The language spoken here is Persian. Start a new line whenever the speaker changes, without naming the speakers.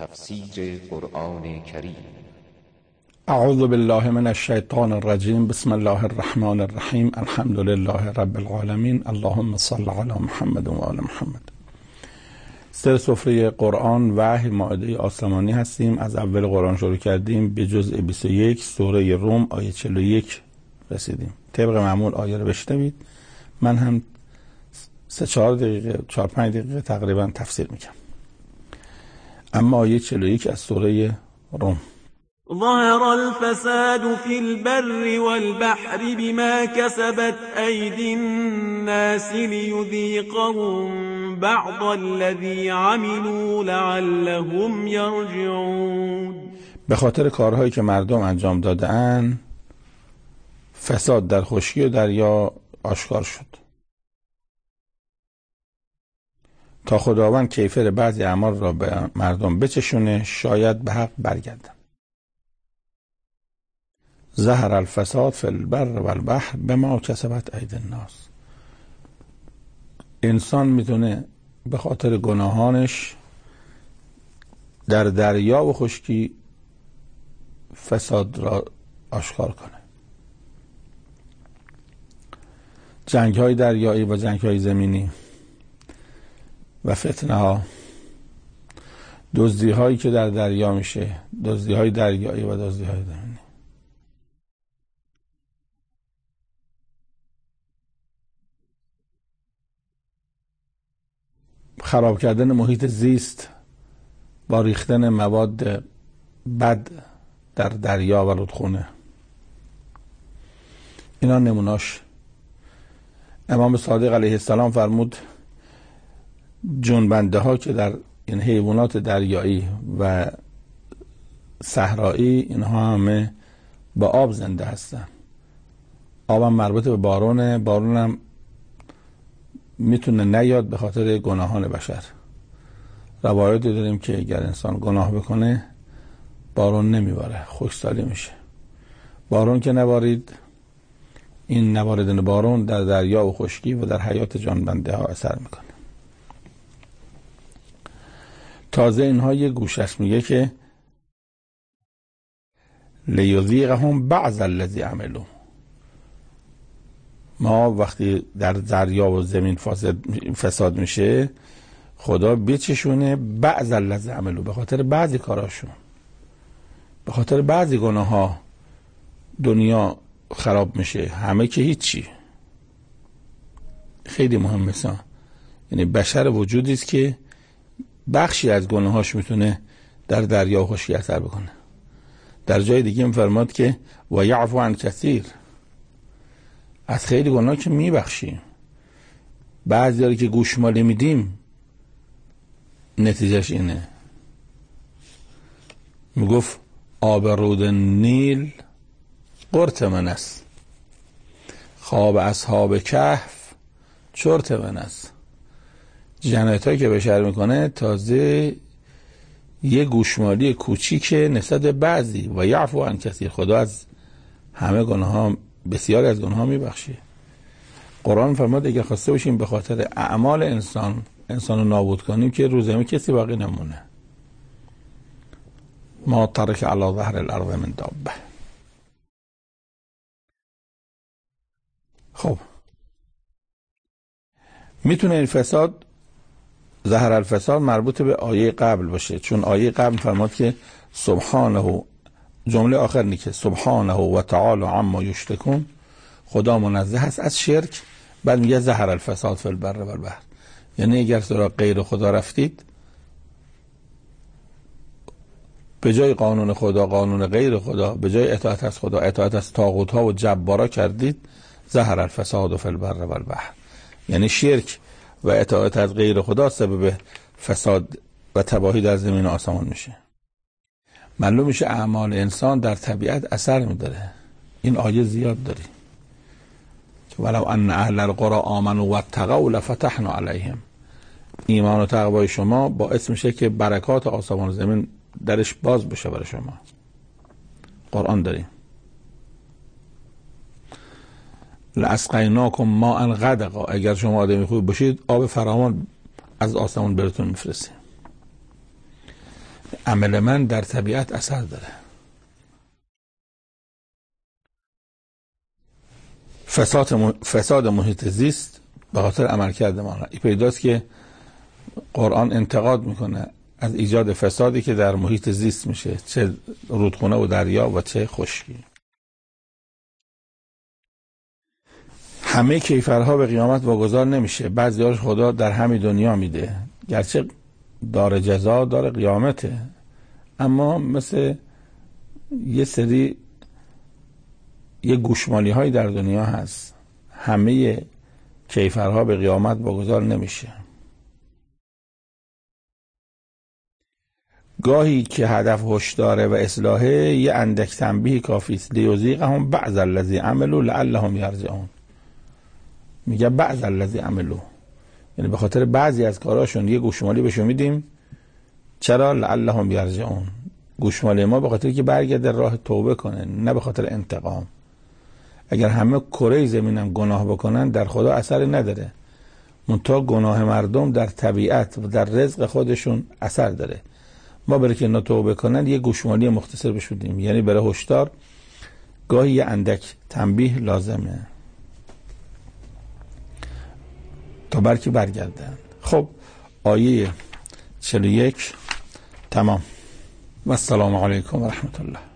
تفسیر قرآن کریم.
اعوذ بالله من الشیطان الرجیم. بسم الله الرحمن الرحیم. الحمد لله رب العالمین. اللهم صل علی محمد و آل محمد. سر سفره قرآن وحی مائده آسمانی هستیم. از اول قرآن شروع کردیم، به جزء 21 سوره روم آیه 41 رسیدیم. طبق معمول آیه رو بشنوید، من هم 4-5 دقیقه تقریبا تفسیر میکنم. اما آیه 41 از سوره روم:
ظهر الفساد في البر والبحر بما كسبت أيدي الناس ليذيقهم بعض الذي عملوا لعلهم يرجعون.
به خاطر کارهایی که مردم انجام داده‌اند فساد در خشکی و دریا آشکار شد، تا خداوند کیفر بعضی اعمال را به مردم بچشونه، شاید به حق برگردن. ظهر الفساد فی البر والبحر بما کسبت ایدی الناس. انسان میتونه به خاطر گناهانش در دریا و خشکی فساد را آشکار کنه. جنگ های دریایی و جنگ های زمینی و فتنه ها، دزدی هایی که در دریا میشه، دزدی های دریایی و دزدی های زمینی، خراب کردن محیط زیست با ریختن مواد بد در دریا و رودخونه، اینا نموناش. امام صادق علیه السلام فرمود جنبنده ها که در این حیوانات دریایی و صحرایی، اینها همه با آب زنده هستن. آب هم مربوط به بارونه، بارون هم میتونه نیاد به خاطر گناهان بشر. روایاتی داریم که اگر انسان گناه بکنه بارون نمیباره، خشکسالی میشه. بارون که نبارید، این نباریدن بارون در دریا و خشکی و در حیات جانبنده ها اثر میکنه. تازه اینها یه گوشش میگه که لیذیقهم بعض الذی عملوا. ما وقتی در دریا و زمین فساد میشه، خدا بچشونه بعض الذی عملوا، به خاطر بعضی کاراشون، به خاطر بعضی گناه ها دنیا خراب میشه، همه که هیچی. خیلی مهم مثلا، یعنی بشر وجودی است که بخشی از گناهاش میتونه در دریا و خشکی اثر بکنه. در جای دیگه میفرماد که و یعفو عن کثیر، از خیلی گناه که میبخشیم. بعضی که گوشمالی میدیم نتیجهش اینه. میگفت آب رود نیل قرت من است، خواب اصحاب کهف چرت من است. جنایت هایی که بشر میکنه تازه یه گوشمالی کوچیک نسبت بعضی. و یعفو عن کثیر، خدا از همه گناه ها، بسیاری از گناه ها میبخشه. قرآن فرمود اگر خواسته باشیم به خاطر اعمال انسان رو نابود کنیم که روز زمین کسی باقی نمونه. ما ترک علی ظهر الارض من دابه. خب میتونه این فساد، ظهر الفساد، مربوط به آیه قبل باشه، چون آیه قبل فرمود که سبحانه، جمله آخر نیست که سبحانه و تعالی عما یشرکون، خدا منزه هست از شرک. بعد میگه ظهر الفساد فی البر والبحر، یعنی اگر سراغ غیر خدا رفتید، به جای قانون خدا قانون غیر خدا، به جای اطاعت از خدا اطاعت از طاغوت ها و جبارا کردید، ظهر الفساد فی البر والبحر، یعنی شرک و اطاعت از غیر خدا سبب فساد و تباهی در زمین و آسمان میشه. معلوم میشه اعمال انسان در طبیعت اثر میداره. این آیه زیاد داری که ولو ان اهل القرى آمنوا واتقوا لفتحنا علیهم. ایمان و تقوای شما باعث میشه که برکات آسمان و زمین درش باز بشه برای شما. قرآن داریم لاسقیناکم ماء غدقا، اگر شما آدمی خوب باشید آب فراوان از آسمان براتون میفرستیم. عمل من در طبیعت اثر داره. فساد محیط زیست به خاطر عملکرد ما. این پیداست که قرآن انتقاد میکنه از ایجاد فسادی که در محیط زیست میشه، چه رودخونه و دریا و چه خشکی. همه کیفرها به قیامت واگذار نمیشه، بعضی‌هاش خدا در همین دنیا میده، گرچه دار جزا دار قیامته، اما مثل یه گوشمالی هایی در دنیا هست، همه کیفرها به قیامت واگذار نمیشه. گاهی که هدف هشداره و اصلاحه یه اندک تنبیه کافی است. لیذیقهم بعض الذی عملوا لعلهم یرجعون. میگه بعض الذی عملوا، یعنی به خاطر بعضی از کاراشون یه گوشمالی بهشون میدیم. چرا؟ لعلهم یرجعون. گوشمالی ما به خاطر که برگرده راه توبه کنه، نه به خاطر انتقام. اگر همه کره زمینم گناه بکنن در خدا اثر نداره، منتها گناه مردم در طبیعت و در رزق خودشون اثر داره. ما برای که اینا توبه کنن یه گوشمالی مختصر بهش بدیم، یعنی برای هشدار گاهی یه اندک تنبیه لازمه تا برکی برگردن. خب آیه 41 تمام. و السلام علیکم و رحمت الله.